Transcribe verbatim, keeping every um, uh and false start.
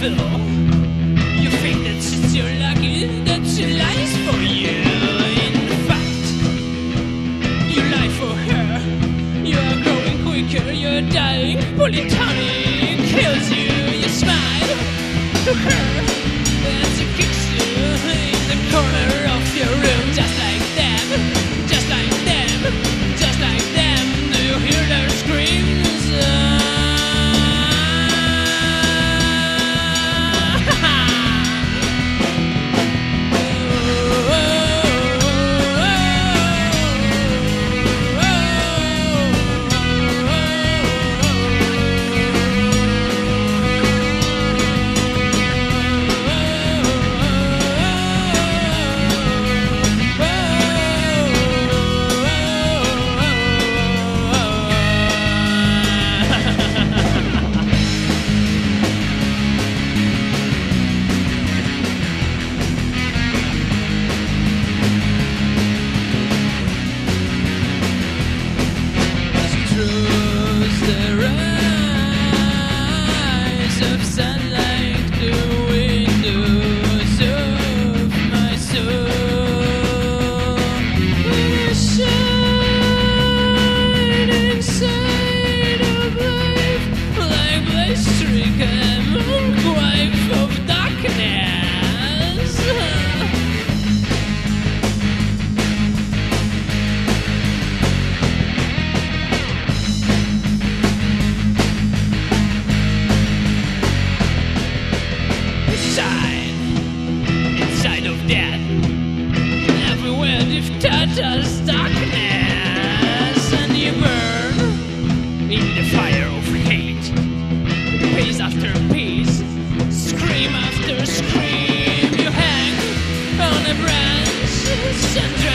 evil. You think that since you're lucky, that she lies for you. In fact, you lie for her. You are growing quicker, you're dying. Polytonic kills you. You smile to her as she kicks you in the corner of your room. Just like them, just like them, just like them. Do you hear their screams? Uh, inside of death, everywhere you've touched us darkness, and you burn in the fire of hate, piece after piece, scream after scream. You hang on a branch and